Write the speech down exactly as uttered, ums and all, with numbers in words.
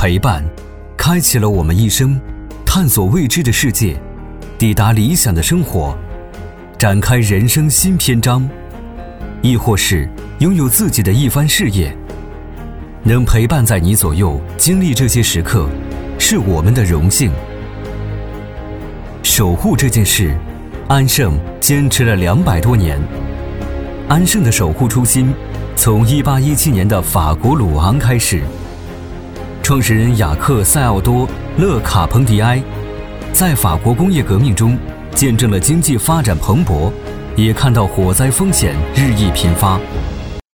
陪伴开启了我们一生探索未知的世界，抵达理想的生活，展开人生新篇章，亦或是拥有自己的一番事业。能陪伴在你左右经历这些时刻，是我们的荣幸。守护这件事，安盛坚持了两百多年。安盛的守护初心从一八一七年的法国鲁昂开始。创始人雅克·塞奥多·勒卡彭迪埃在法国工业革命中见证了经济发展蓬勃，也看到火灾风险日益频发。